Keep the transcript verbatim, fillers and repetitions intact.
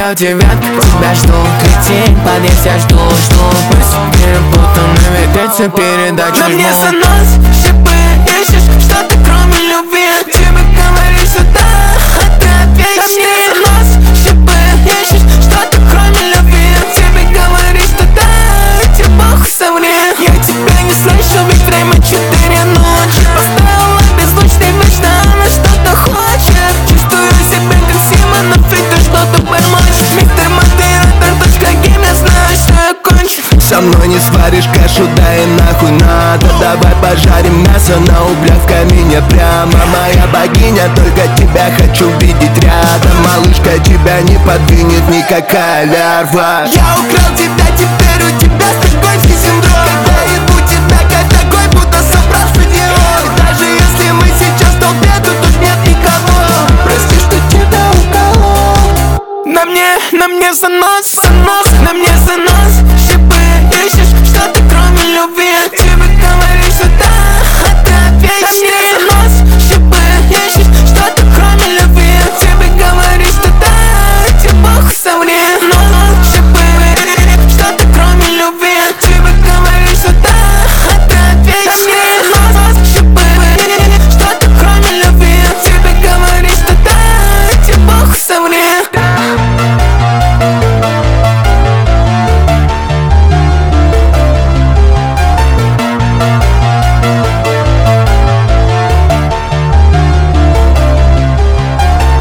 Я у тебя, тебя жду. Кретин, подъезд, я жду, жду. Мы перепутаны, ведется передача. На мне занос, шипы, ищешь что-то кроме любви. Тебе говоришь сюда, а ты опять на мне занос, шипы, ищешь что-то кроме любви. Тебе говоришь туда, тебе похуй соври. Я тебя не слышу, ведь время четыре ночи. Поставила беззвучный бич, да она что-то хочет. Чувствую себя как Симон, но ты что-то бормочешь. Мистер Модератор, точка гейм, я знаю, что я кончу. Со мной не сваришь кашу, да и нахуй надо. Давай пожарим мясо на углях в камине прямо. Моя богиня, только тебя хочу видеть рядом. Малышка, тебя не подвинет никакая лярва. Я украл тебя, теперь у тебя стокгольмский синдром. Когда иду тебя как такой, будто собрал стадион. И даже если мы сейчас в толпе, то тут нет никого. Прости, что тебя уколол. На мне, на мне занос.